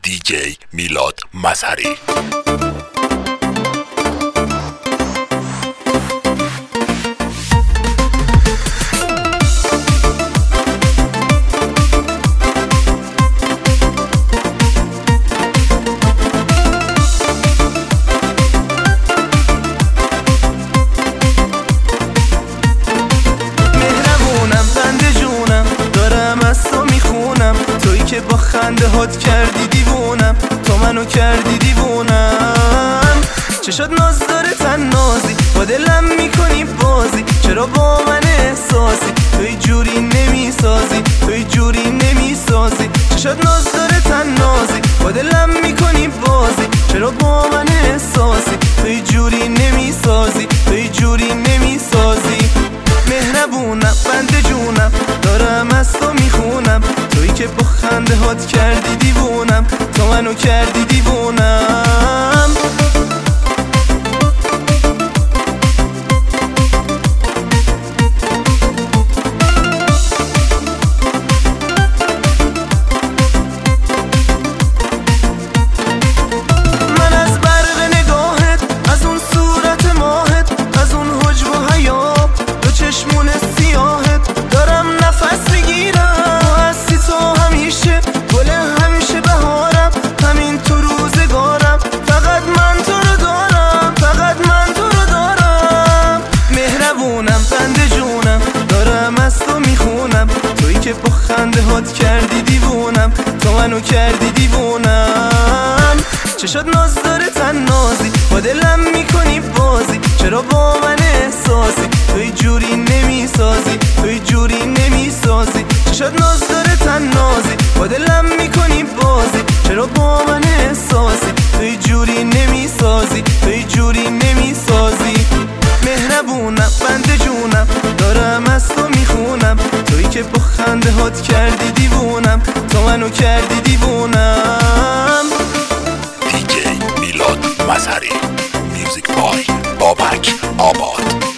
DJ میلاد مظهری. که با خنده هات کردی دیوونم، تو منو کردی دیوونم. چه شد ناز داره تنازی، با دلم میکنی بازی، چرا با من احساسی؟ توی جوری نمیسازی، توی جوری نمیسازی. چه شد ناز داره تنازی، با دلم میکنی بازی، چرا با من احساسی؟ توی جوری نمیسازی، توی جوری نمیسازی. مهربونم بنده جونم، دارم از تو میخونم، تویی که با خنده هات کردی دیوونم، تو منو کردی دیوونم. من از برق نگاهت، از اون صورت ماهت، از اون حجب و حیا، دو چشمون سیاهت دارم نفس میگیرم. تو هستی تو همیشه، گل همیشه بهارم، همین تو روزگارم، فقط من تو رو دارم، فقط من تو رو دارم. مهربونم بنده جونم، دارم از تو میخونم، تویی که با خنده هات کردی دیوونم، تو منو کردی دیوونم. چه شد ناز داره تنازی، با دلم میکنی بازی، چرا با من احساسی؟ توی جوری نمیسازی، توی جوری نمیسازی. چه شد ناز داره تنازی، با دلم میکنی بازی، چرا با من احساسی؟ توی جوری نمیسازی، توی جوری نمیسازی. مهربونم بنده جونم، دارم از تو میخونم، تویی که با خنده هات کردی دیوونم، تو منو کردی دیوونم. DJ میلاد مظهری. میوزیک بای بابک آباد.